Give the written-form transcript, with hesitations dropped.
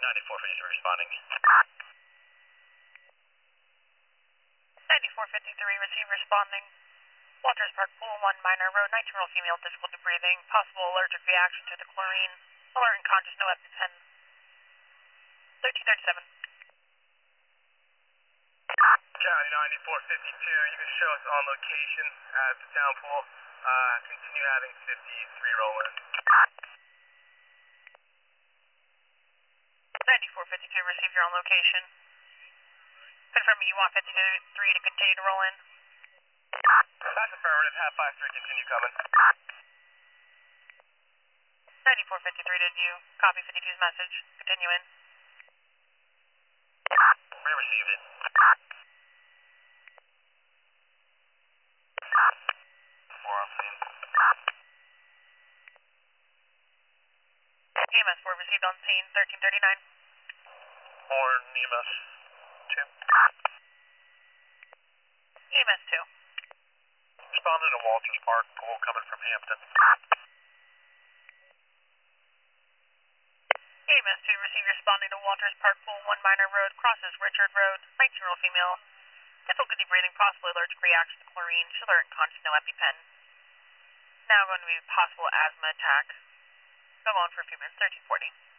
9453 responding. 9453, receive responding. Walters Park, Pool 1, Minor Road, 19-year-old female, difficulty breathing, possible allergic reaction to the chlorine, alert and conscious, no EpiPen. 1337. County 9452, you can show us on location at the town pool. Continue having 53 roll in. 9452, receive your own location. Confirming you want 53 to continue to roll in. That's affirmative, have 53 continue coming. 9453, did you copy 52's message? Continue in. We received it. Four on scene. EMS 4 received on scene, 1339. More EMS 2. EMS 2. Responding to Walters Park, pool coming from Hampton. EMS 2 received responding to Walters Park, Pool 1, Minor Road, crosses Richard Road, 19-year-old female, difficulty breathing, possible allergic reaction to chlorine, she's alert and conscious, no EpiPen. Now going to be possible asthma attack. Go on for a few minutes, 1340.